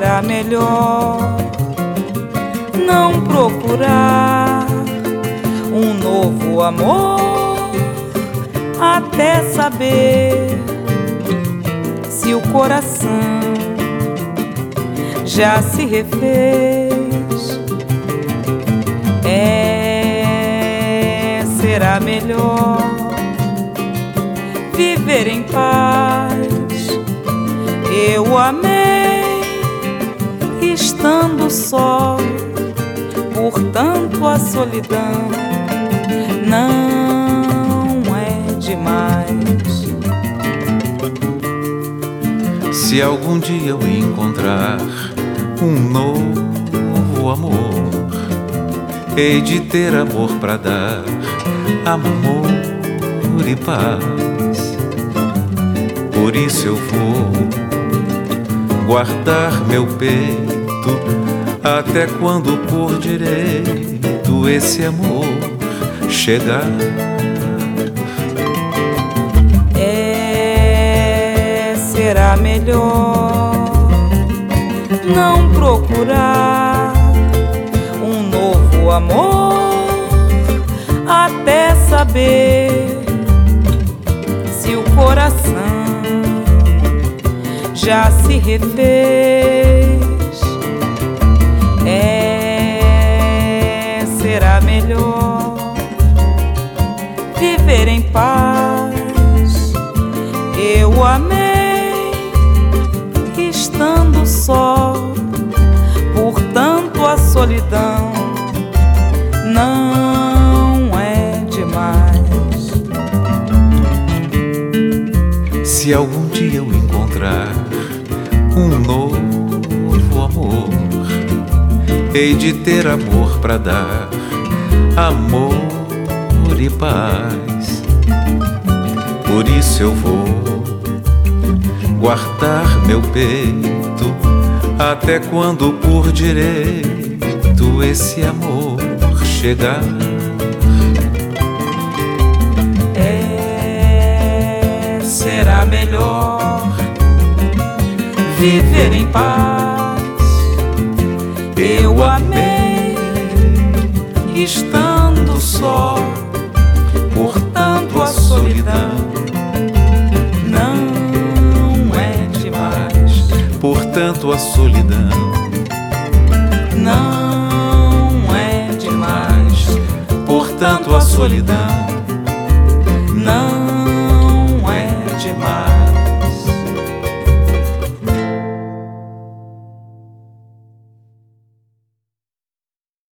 será melhor não procurar um novo amor até saber se o coração já se refez. Será melhor viver em paz. Eu amei estando só, portanto a solidão não é demais. Se algum dia eu encontrar um novo amor, hei de ter amor pra dar, amor e paz. Por isso eu vou guardar meu peito até quando por direito esse amor chegar. Será melhor não procurar um novo amor até saber se o coração já se refez. Será melhor viver em paz. Eu amei estando só, portanto a solidão não é demais. Se algum dia eu encontrar um novo amor, hei de ter amor pra dar, amor e paz. Por isso eu vou guardar meu peito até quando por direito esse amor chegar. Será melhor viver em paz. Eu amei estando só, portanto a solidão não é demais. Portanto a solidão não é demais. Portanto a solidão